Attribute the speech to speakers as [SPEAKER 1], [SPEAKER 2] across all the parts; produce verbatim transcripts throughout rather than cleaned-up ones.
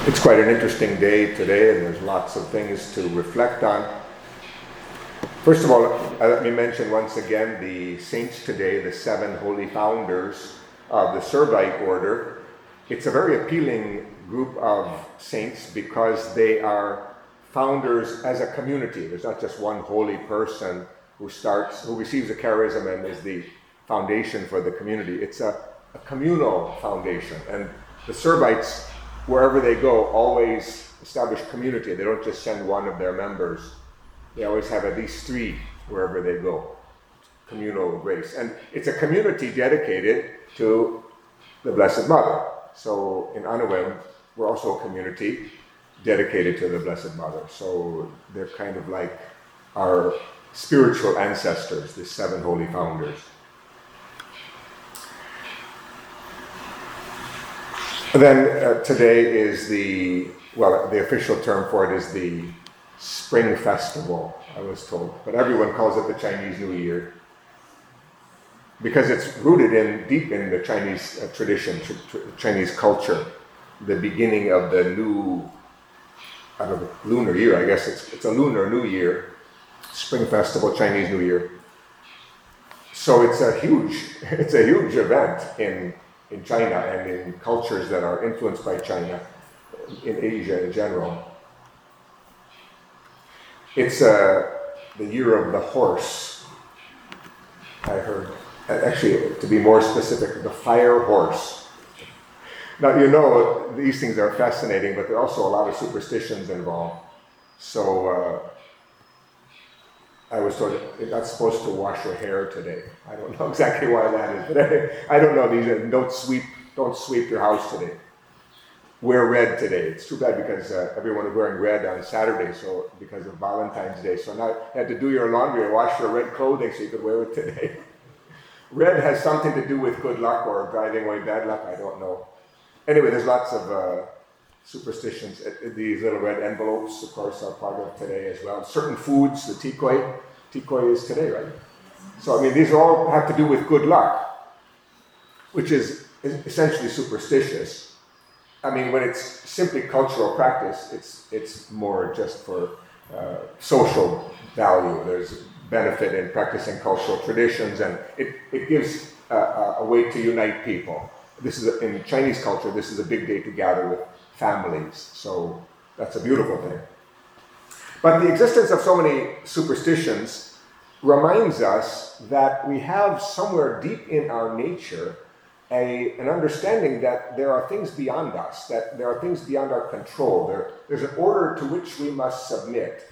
[SPEAKER 1] It's quite an interesting day today, and there's lots of things to reflect on. First of all, uh, let me mention once again the saints today, the seven holy founders of the Servite order. It's a very appealing group of saints because they are founders as a community. There's not just one holy person who starts, who receives a charism and is the foundation for the community. It's a, a communal foundation, and the Servites, wherever they go, always establish community. They don't just send one of their members. They always have at least three wherever they go. Communal grace. And it's a community dedicated to the Blessed Mother. So in Anawim, we're also a community dedicated to the Blessed Mother. So they're kind of like our spiritual ancestors, the seven holy founders. Then uh, today is the, well, the official term for it is the Spring Festival, I was told. But everyone calls it the Chinese New Year because it's rooted in deep in the Chinese uh, tradition, tr- tr- Chinese culture. The beginning of the new, I don't know, lunar year, I guess it's, it's a lunar New Year, Spring Festival, Chinese New Year. So it's a huge, it's a huge event in in China and in cultures that are influenced by China, in Asia in general. It's uh, the year of the horse, I heard. Actually, to be more specific, the fire horse. Now, you know, these things are fascinating, but there are also a lot of superstitions involved. So, uh, I was told you're not supposed to wash your hair today. I don't know exactly why that is, but I, I don't know. These are, don't sweep, don't sweep your house today. Wear red today. It's too bad because uh, everyone is wearing red on Saturday, so because of Valentine's Day. So now you had to do your laundry and wash your red clothing so you could wear it today. Red has something to do with good luck or driving away bad luck. I don't know. Anyway, there's lots of uh, superstitions. These little red envelopes, of course, are part of today as well. Certain foods, the tikoy, tikoy is today, right? So, I mean, these all have to do with good luck, which is essentially superstitious. I mean, when it's simply cultural practice, it's it's more just for uh, social value. There's benefit in practicing cultural traditions, and it, it gives uh, a way to unite people. This is, a, in Chinese culture, this is a big day to gather with families, so that's a beautiful thing. But the existence of so many superstitions reminds us that we have somewhere deep in our nature a, an understanding that there are things beyond us, that there are things beyond our control. There, there's an order to which we must submit.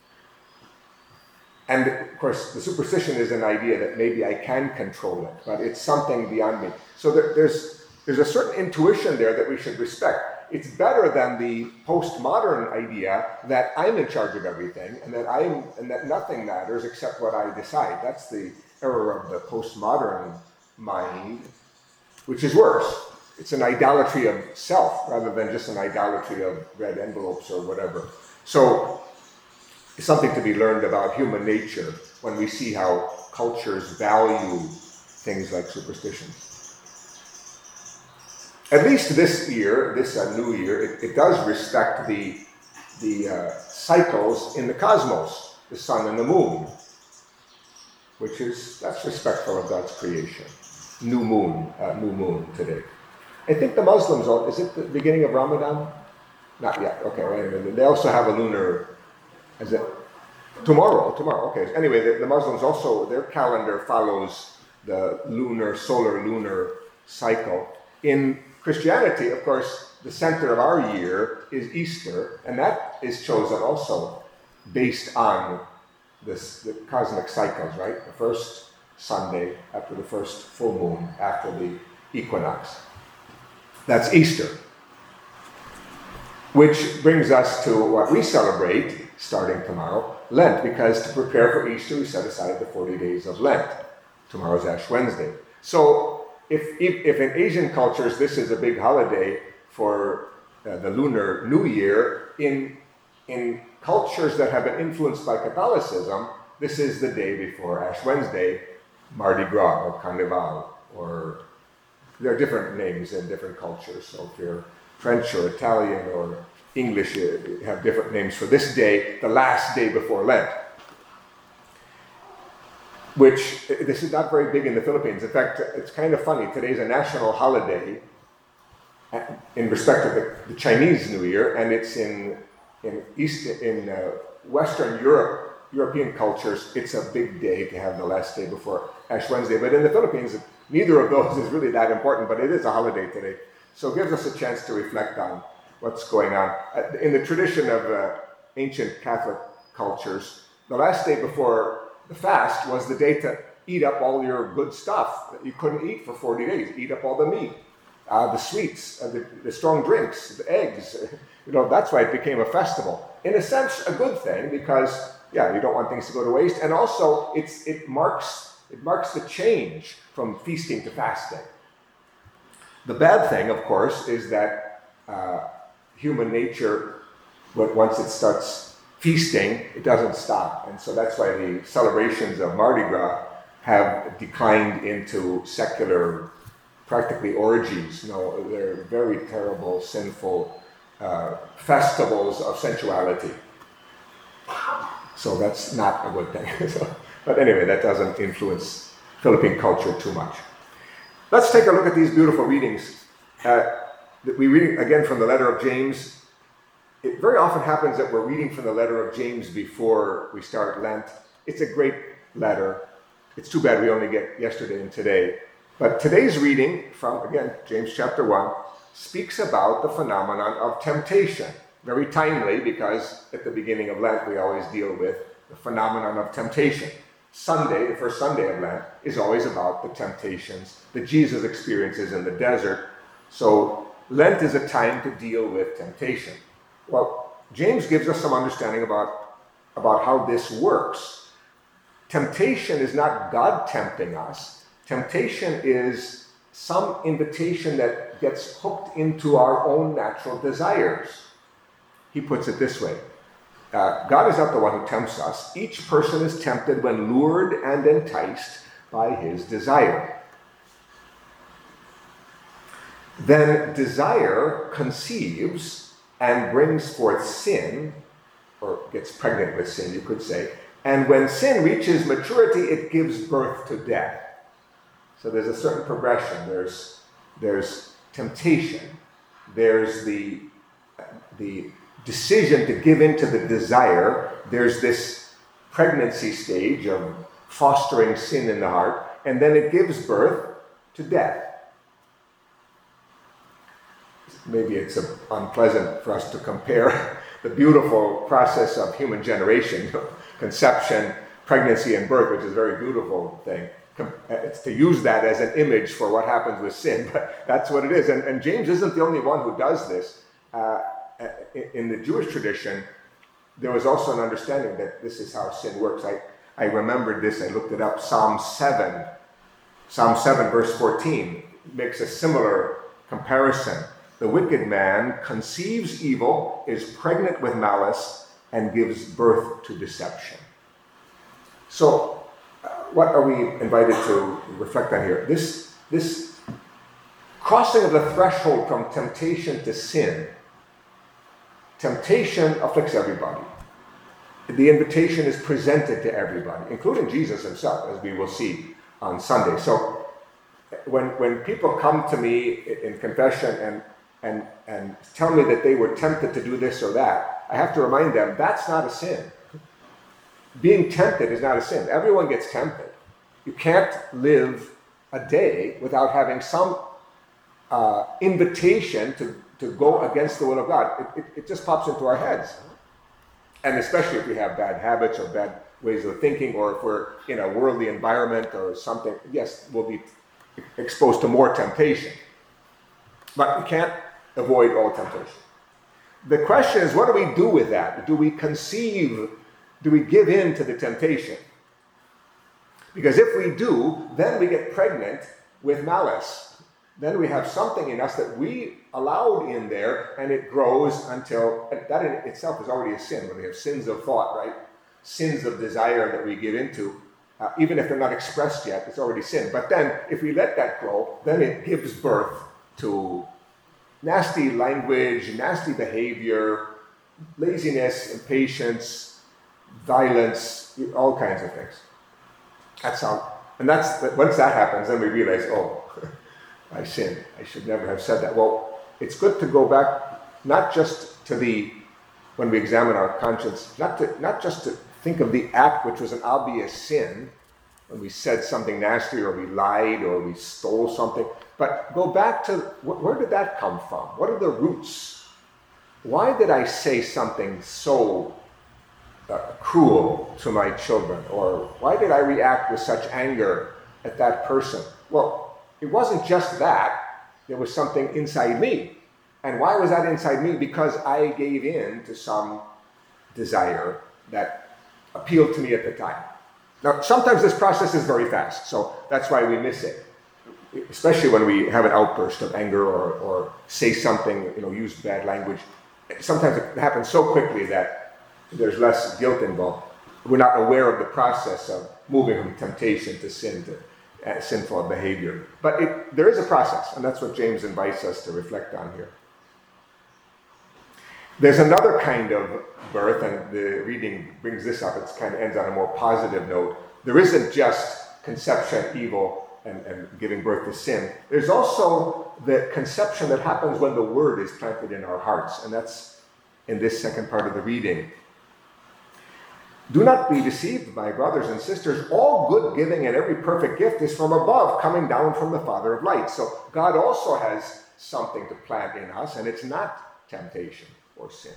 [SPEAKER 1] And of course, the superstition is an idea that maybe I can control it, but it's something beyond me. So there, there's there's a certain intuition there that we should respect. It's better than the postmodern idea that I'm in charge of everything and that I'm and that nothing matters except what I decide. That's the error of the postmodern mind, which is worse. It's an idolatry of self rather than just an idolatry of red envelopes or whatever. So it's something to be learned about human nature when we see how cultures value things like superstitions. At least this year, this uh, new year, it, it does respect the, the uh, cycles in the cosmos, the sun and the moon, which is, that's respectful of God's creation. New moon, uh, new moon today. I think the Muslims, is it the beginning of Ramadan? Not yet, okay, wait a minute. They also have a lunar, is it? Tomorrow, tomorrow, okay. Anyway, the, the Muslims also, their calendar follows the lunar, solar lunar cycle. In Christianity, of course, the center of our year is Easter, and that is chosen also based on this, the cosmic cycles, right? The first Sunday after the first full moon, after the equinox. That's Easter. Which brings us to what we celebrate starting tomorrow, Lent, because to prepare for Easter, we set aside the forty days of Lent. Tomorrow's Ash Wednesday. So, If, if, if in Asian cultures this is a big holiday for uh, the Lunar New Year, in, in cultures that have been influenced by Catholicism, this is the day before Ash Wednesday, Mardi Gras or Carnival, or there are different names in different cultures. So if you're French or Italian or English uh, have different names for this day, the last day before Lent. Which, this is not very big in the Philippines. In fact, it's kind of funny. Today's a national holiday in respect of the, the Chinese New Year, and it's in in East in uh, Western Europe, European cultures. It's a big day to have the last day before Ash Wednesday. But in the Philippines, neither of those is really that important. But it is a holiday today, so it gives us a chance to reflect on what's going on in the tradition of uh, ancient Catholic cultures. The last day before the fast was the day to eat up all your good stuff that you couldn't eat for forty days. Eat up all the meat, uh, the sweets, uh, the, the strong drinks, the eggs. You know, that's why it became a festival. In a sense, a good thing because, yeah, you don't want things to go to waste. And also, it's, it marks it marks the change from feasting to fasting. The bad thing, of course, is that uh, human nature, once it starts feasting, it doesn't stop. And so that's why the celebrations of Mardi Gras have declined into secular, practically orgies. No, they're very terrible, sinful uh, festivals of sensuality. So that's not a good thing. So, but anyway, that doesn't influence Philippine culture too much. Let's take a look at these beautiful readings. Uh, we read again from the letter of James. It very often happens that we're reading from the letter of James before we start Lent. It's a great letter. It's too bad we only get yesterday and today. But today's reading from, again, James chapter one, speaks about the phenomenon of temptation. Very timely, because at the beginning of Lent we always deal with the phenomenon of temptation. Sunday, the first Sunday of Lent, is always about the temptations that Jesus experiences in the desert. So Lent is a time to deal with temptation. Well, James gives us some understanding about, about how this works. Temptation is not God tempting us. Temptation is some invitation that gets hooked into our own natural desires. He puts it this way. Uh, God is not the one who tempts us. Each person is tempted when lured and enticed by his desire. Then desire conceives and brings forth sin, or gets pregnant with sin, you could say. And when sin reaches maturity, it gives birth to death. So there's a certain progression. There's, there's temptation. There's the, the decision to give in to the desire. There's this pregnancy stage of fostering sin in the heart. And then it gives birth to death. Maybe it's a, unpleasant for us to compare the beautiful process of human generation, conception, pregnancy, and birth, which is a very beautiful thing. It's to use that as an image for what happens with sin, but that's what it is. And, and James isn't the only one who does this. Uh, in the Jewish tradition, there was also an understanding that this is how sin works. I, I remembered this, I looked it up. Psalm seven, Psalm seven, verse fourteen, makes a similar comparison. The wicked man conceives evil, is pregnant with malice, and gives birth to deception. So, uh, what are we invited to reflect on here? This, this crossing of the threshold from temptation to sin. Temptation afflicts everybody. The invitation is presented to everybody, including Jesus himself, as we will see on Sunday. So, when, when people come to me in confession and And, and tell me that they were tempted to do this or that, I have to remind them that's not a sin. Being tempted is not a sin. Everyone gets tempted. You can't live a day without having some uh, invitation to, to go against the will of God. It, it, it just pops into our heads. And especially if we have bad habits or bad ways of thinking, or if we're in a worldly environment or something, yes, we'll be exposed to more temptation. But we can't avoid all temptation. The question is, what do we do with that? Do we conceive, do we give in to the temptation? Because if we do, then we get pregnant with malice. Then we have something in us that we allowed in there, and it grows until, that in itself is already a sin. When we have sins of thought, right? Sins of desire that we give into, uh, even if they're not expressed yet, it's already sin. But then, if we let that grow, then it gives birth to nasty language, nasty behavior, laziness, impatience, violence, all kinds of things. That's how, and that's, once that happens, then we realize, oh, I sinned. I should never have said that. Well, it's good to go back, not just to the, when we examine our conscience, not to, not just to think of the act which was an obvious sin, when we said something nasty or we lied or we stole something, but go back to, where did that come from? What are the roots? Why did I say something so uh, cruel to my children? Or why did I react with such anger at that person? Well, it wasn't just that. There was something inside me. And why was that inside me? Because I gave in to some desire that appealed to me at the time. Now, sometimes this process is very fast, so that's why we miss it. Especially when we have an outburst of anger or, or say something, you know, use bad language. Sometimes it happens so quickly that there's less guilt involved. We're not aware of the process of moving from temptation to sin, to uh, sinful behavior. But it, there is a process, and that's what James invites us to reflect on here. There's another kind of birth, and the reading brings this up. It kind of ends on a more positive note. There isn't just conception, evil, and, and giving birth to sin. There's also the conception that happens when the word is planted in our hearts, and that's in this second part of the reading. Do not be deceived, my brothers and sisters. All good giving and every perfect gift is from above, coming down from the Father of lights. So God also has something to plant in us, and it's not temptation or sin.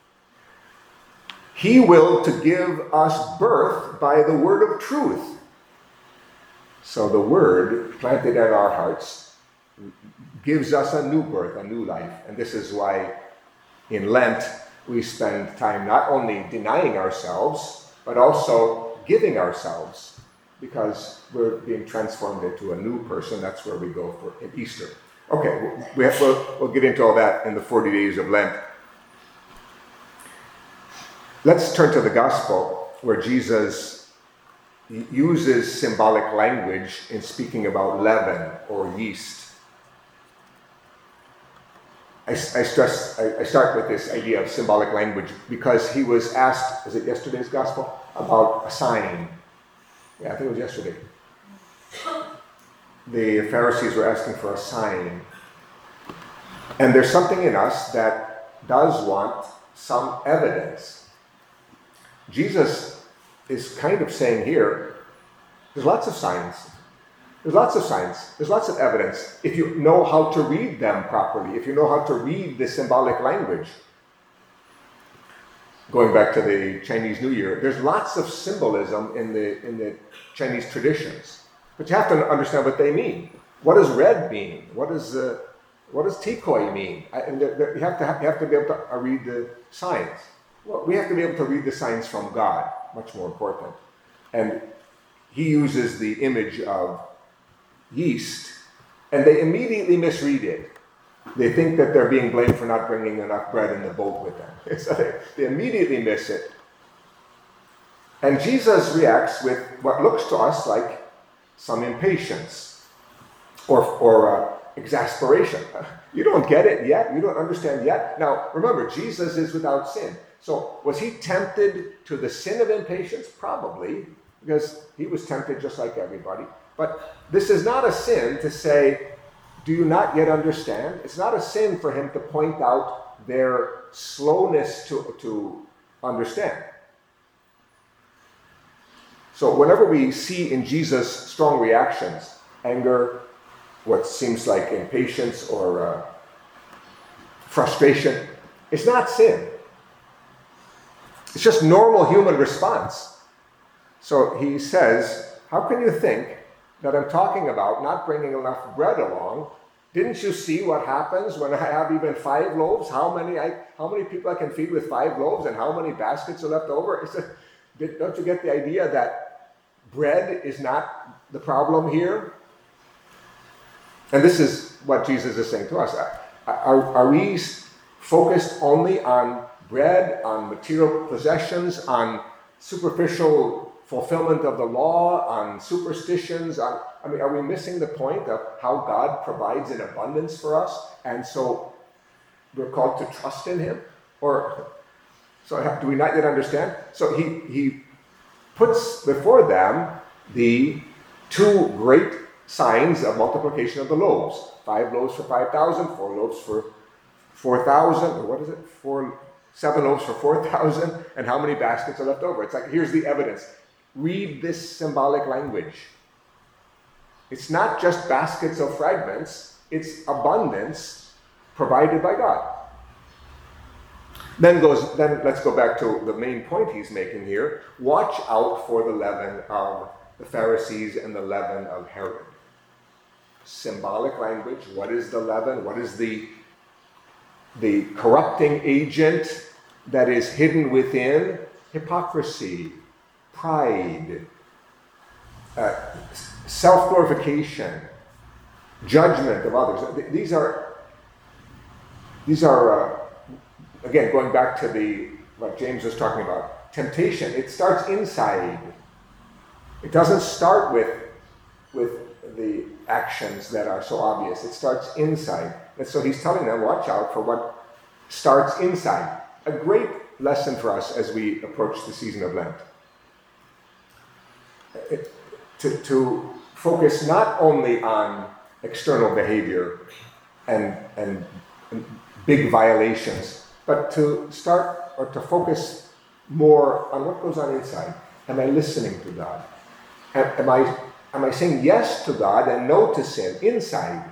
[SPEAKER 1] He willed to give us birth by the word of truth. So the word planted in our hearts gives us a new birth, a new life. And this is why in Lent we spend time not only denying ourselves, but also giving ourselves, because we're being transformed into a new person. That's where we go for in Easter. Okay, we have, we'll, we'll get into all that in the forty days of Lent. Let's turn to the Gospel, where Jesus uses symbolic language in speaking about leaven or yeast. I, I stress, I, I start with this idea of symbolic language because he was asked, is it yesterday's Gospel, about a sign. Yeah, I think it was yesterday. The Pharisees were asking for a sign. And there's something in us that does want some evidence. Jesus is kind of saying here, there's lots of signs. There's lots of signs. There's lots of evidence. If you know how to read them properly, if you know how to read the symbolic language. Going back to the Chinese New Year, there's lots of symbolism in the in the Chinese traditions. But you have to understand what they mean. What does red mean? What does uh, what does tikoi mean? I, and there, there, you have to have, you have to be able to uh, read the signs. Well, we have to be able to read the signs from God, much more important. And he uses the image of yeast, and they immediately misread it. They think that they're being blamed for not bringing enough bread in the boat with them. So they, they immediately miss it. And Jesus reacts with what looks to us like some impatience or, or uh, exasperation. You don't get it yet. You don't understand yet. Now, remember, Jesus is without sin. So was he tempted to the sin of impatience? Probably, because he was tempted just like everybody. But this is not a sin to say, do you not yet understand? It's not a sin for him to point out their slowness to, to understand. So whenever we see in Jesus strong reactions, anger, what seems like impatience or uh, frustration, it's not sin. It's just normal human response. So he says, how can you think that I'm talking about not bringing enough bread along? Didn't you see what happens when I have even five loaves? How many I, how many people I can feed with five loaves, and how many baskets are left over? He said, don't you get the idea that bread is not the problem here? And this is what Jesus is saying to us. Are, are we focused only on bread, on material possessions, on superficial fulfillment of the law, on superstitions? On, I mean, are we missing the point of how God provides in abundance for us? And so we're called to trust in him? Or, so do we not yet understand? So he, he puts before them the two great signs of multiplication of the loaves. Five loaves for five thousand, four loaves for four thousand, or what is it? Four, seven loaves for four thousand, and how many baskets are left over? It's like, here's the evidence. Read this symbolic language. It's not just baskets of fragments, it's abundance provided by God. Then goes. Then let's go back to the main point he's making here. Watch out for the leaven of the Pharisees and the leaven of Herod. Symbolic language. What is the leaven? What is the, the corrupting agent that is hidden within? Hypocrisy, pride, uh, self-glorification, judgment of others. These are, these are uh, again, going back to the what James was talking about, temptation. It starts inside. It doesn't start with, with the actions that are so obvious. It starts inside. And so he's telling them, watch out for what starts inside. A great lesson for us as we approach the season of Lent. It, to, to focus not only on external behavior and, and, and big violations, but to start or to focus more on what goes on inside. Am I listening to God? Am, am I am I saying yes to God and no to sin inside?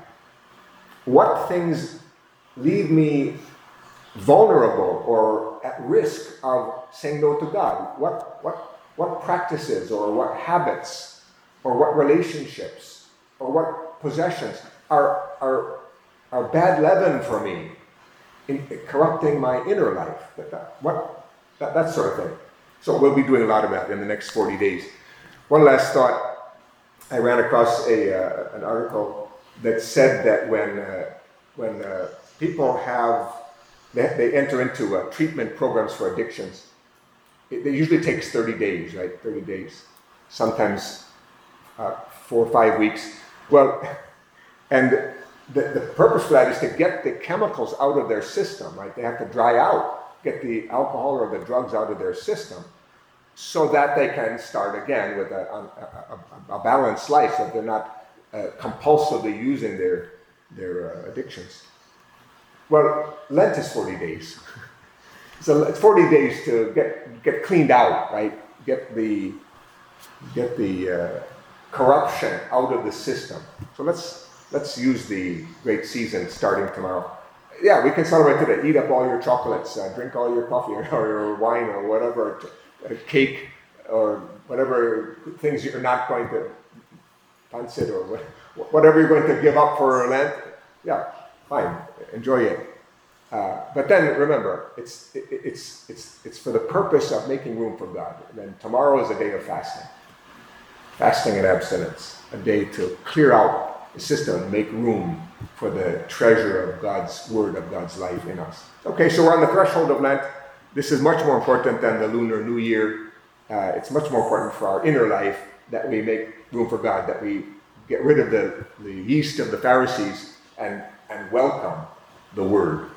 [SPEAKER 1] What things leave me vulnerable or at risk of saying no to God? What what what practices or what habits or what relationships or what possessions are are are bad leaven for me? In corrupting my inner life, that, that, what, that, that sort of thing. So we'll be doing a lot of that in the next forty days. One last thought. I ran across a uh, an article that said that when uh, when uh, people have, they, they enter into uh, treatment programs for addictions, it, it usually takes thirty days, right? thirty days, sometimes uh, four or five weeks. Well, and The, the purpose for that is to get the chemicals out of their system, right? They have to dry out, get the alcohol or the drugs out of their system so that they can start again with a, a, a, a balanced life, so they're not uh, compulsively using their, their uh, addictions. Well, Lent is forty days. So it's forty days to get, get cleaned out, right? Get the, get the uh, corruption out of the system. So let's Let's use the great season starting tomorrow. Yeah, we can celebrate today. Eat up all your chocolates, uh, drink all your coffee or, or your wine or whatever, uh, cake or whatever things you're not going to pancit or whatever you're going to give up for Lent. Yeah, fine, enjoy it. Uh, but then remember, it's it, it's it's it's for the purpose of making room for God. And then tomorrow is a day of fasting, fasting and abstinence, a day to clear out the system, make room for the treasure of God's word, of God's life in us. Okay, so we're on the threshold of Lent. This is much more important than the Lunar New Year. Uh, it's much more important for our inner life that we make room for God, that we get rid of the, the yeast of the Pharisees and, and welcome the word.